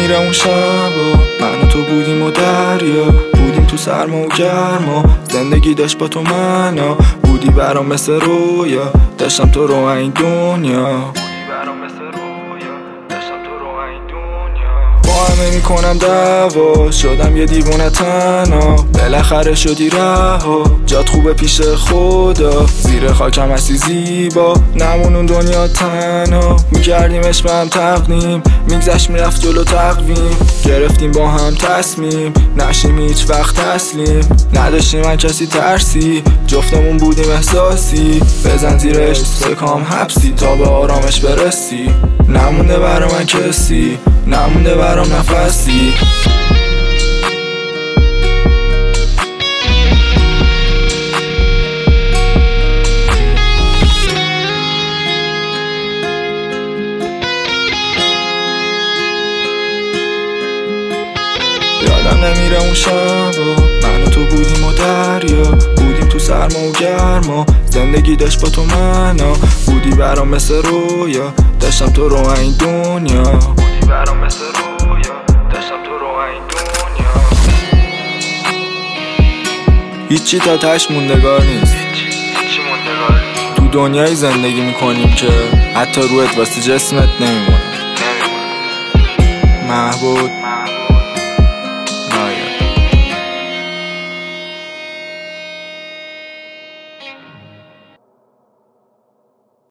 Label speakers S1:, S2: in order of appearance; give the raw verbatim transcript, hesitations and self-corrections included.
S1: نمیره اون شبا، من و تو بودیم و دریا، بودیم تو سرما و گرما، زندگی داشت با تو منو، بودی برام مثل رویا، داشتم تو رو این دنیا، با همه میکنم دعوا، شدم یه دیوونه تنها، بالاخره شدی رها، جات خوبه پیش خدا، زیر خاکم هستی زیبا، نمونون دنیا تنها، میکردیم عشق به هم تقدیم، میگذشت میرفت جلو تقویم، گرفتیم با هم تصمیم، نشیم هیچ وقت تسلیم، نداشتیم من کسی ترسی، جفتمون بودیم احساسی، بزن زیر عشق سکام حبسی تا به آرامش برسی، نمونده برا من کسی، نمونده برام نفسی. یادم نمیره اون شبا، من و تو بودیم و دریا، بودیم تو سرما و گرما، زندگی داشت با تو منو، بودی برام مثل رویا، داشتم تو رو این دنیا، بودی برام مثل رویا، داشتم تو رو این دنیا. هیچی تا تش موندگار نیست، هیچی موندگار نیست. تو دنیایی زندگی میکنیم که حتی روحت واسه جسمت نمیمونه. محبوب